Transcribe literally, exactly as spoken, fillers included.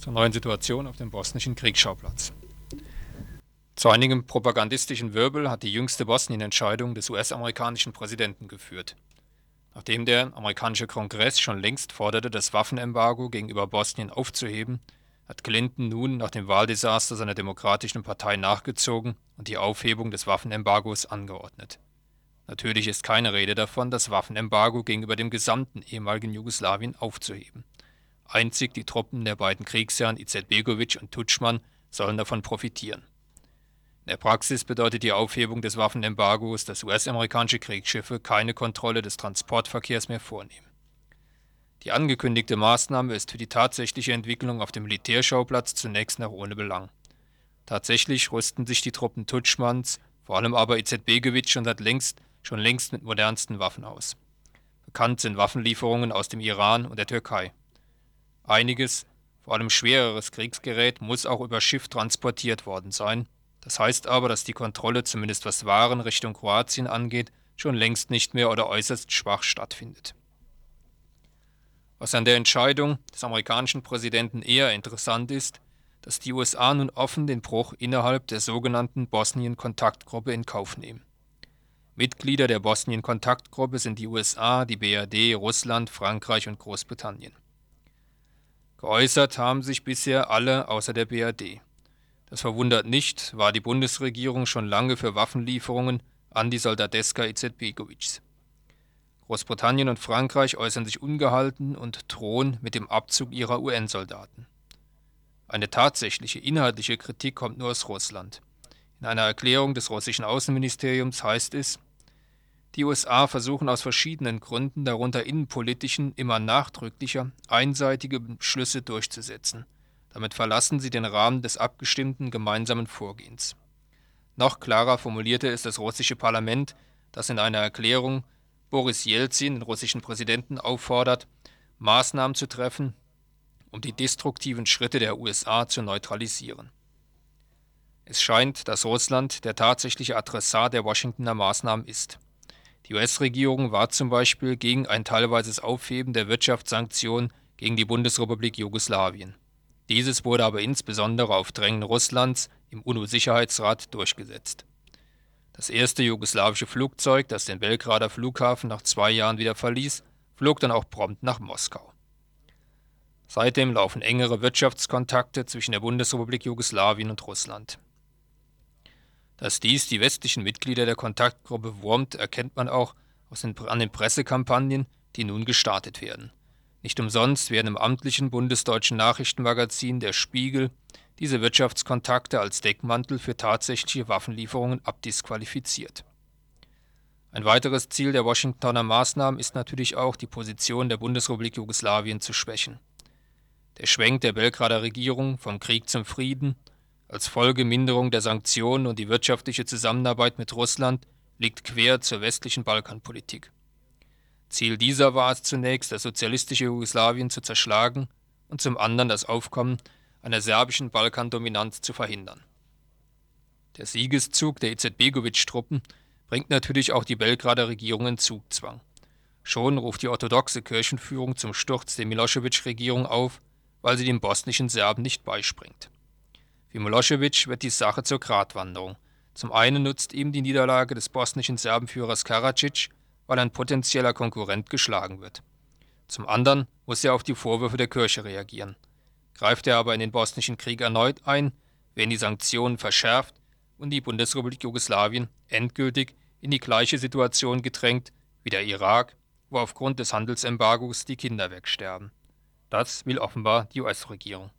zur neuen Situation auf dem bosnischen Kriegsschauplatz. Zu einigem propagandistischen Wirbel hat die jüngste Bosnien-Entscheidung des U S-amerikanischen Präsidenten geführt. Nachdem der amerikanische Kongress schon längst forderte, das Waffenembargo gegenüber Bosnien aufzuheben, hat Clinton nun nach dem Wahldesaster seiner Demokratischen Partei nachgezogen und die Aufhebung des Waffenembargos angeordnet. Natürlich ist keine Rede davon, das Waffenembargo gegenüber dem gesamten ehemaligen Jugoslawien aufzuheben. Einzig die Truppen der beiden Kriegsherren Izetbegović und Tudjman sollen davon profitieren. In der Praxis bedeutet die Aufhebung des Waffenembargos, dass U S-amerikanische Kriegsschiffe keine Kontrolle des Transportverkehrs mehr vornehmen. Die angekündigte Maßnahme ist für die tatsächliche Entwicklung auf dem Militärschauplatz zunächst noch ohne Belang. Tatsächlich rüsten sich die Truppen Tudjmans, vor allem aber Izetbegović schon seit längst, schon längst mit modernsten Waffen aus. Bekannt sind Waffenlieferungen aus dem Iran und der Türkei. Einiges, vor allem schwereres Kriegsgerät, muss auch über Schiff transportiert worden sein. Das heißt aber, dass die Kontrolle, zumindest was Waren Richtung Kroatien angeht, schon längst nicht mehr oder äußerst schwach stattfindet. Was an der Entscheidung des amerikanischen Präsidenten eher interessant ist, dass die U S A nun offen den Bruch innerhalb der sogenannten Bosnien-Kontaktgruppe in Kauf nehmen. Mitglieder der Bosnien-Kontaktgruppe sind die U S A, die B R D, Russland, Frankreich und Großbritannien. Geäußert haben sich bisher alle außer der B R D. Das verwundert nicht, war die Bundesregierung schon lange für Waffenlieferungen an die Soldateska Izetbegovićs. Großbritannien und Frankreich äußern sich ungehalten und drohen mit dem Abzug ihrer U N-Soldaten. Eine tatsächliche inhaltliche Kritik kommt nur aus Russland. In einer Erklärung des russischen Außenministeriums heißt es, die U S A versuchen aus verschiedenen Gründen, darunter innenpolitischen, immer nachdrücklicher, einseitige Beschlüsse durchzusetzen. Damit verlassen sie den Rahmen des abgestimmten gemeinsamen Vorgehens. Noch klarer formulierte es das russische Parlament, das in einer Erklärung Boris Jelzin, den russischen Präsidenten, auffordert, Maßnahmen zu treffen, um die destruktiven Schritte der U S A zu neutralisieren. Es scheint, dass Russland der tatsächliche Adressat der Washingtoner Maßnahmen ist. Die U S-Regierung war zum Beispiel gegen ein teilweises Aufheben der Wirtschaftssanktionen gegen die Bundesrepublik Jugoslawien. Dieses wurde aber insbesondere auf Drängen Russlands im UNO-Sicherheitsrat durchgesetzt. Das erste jugoslawische Flugzeug, das den Belgrader Flughafen nach zwei Jahren wieder verließ, flog dann auch prompt nach Moskau. Seitdem laufen engere Wirtschaftskontakte zwischen der Bundesrepublik Jugoslawien und Russland. Dass dies die westlichen Mitglieder der Kontaktgruppe wurmt, erkennt man auch aus den, an den Pressekampagnen, die nun gestartet werden. Nicht umsonst werden im amtlichen bundesdeutschen Nachrichtenmagazin Der Spiegel diese Wirtschaftskontakte als Deckmantel für tatsächliche Waffenlieferungen abdisqualifiziert. Ein weiteres Ziel der Washingtoner Maßnahmen ist natürlich auch, die Position der Bundesrepublik Jugoslawien zu schwächen. Der Schwenk der Belgrader Regierung vom Krieg zum Frieden, als Folge Minderung der Sanktionen und die wirtschaftliche Zusammenarbeit mit Russland liegt quer zur westlichen Balkanpolitik. Ziel dieser war es zunächst, das sozialistische Jugoslawien zu zerschlagen und zum anderen das Aufkommen einer serbischen Balkandominanz zu verhindern. Der Siegeszug der Izetbegović-Truppen bringt natürlich auch die Belgrader Regierung in Zugzwang. Schon ruft die orthodoxe Kirchenführung zum Sturz der Milošević-Regierung auf, weil sie den bosnischen Serben nicht beispringt. Für Milošević wird die Sache zur Gratwanderung. Zum einen nutzt ihm die Niederlage des bosnischen Serbenführers Karadzic, weil ein potenzieller Konkurrent geschlagen wird. Zum anderen muss er auf die Vorwürfe der Kirche reagieren. Greift er aber in den bosnischen Krieg erneut ein, werden die Sanktionen verschärft und die Bundesrepublik Jugoslawien endgültig in die gleiche Situation gedrängt wie der Irak, wo aufgrund des Handelsembargos die Kinder wegsterben. Das will offenbar die U S-Regierung.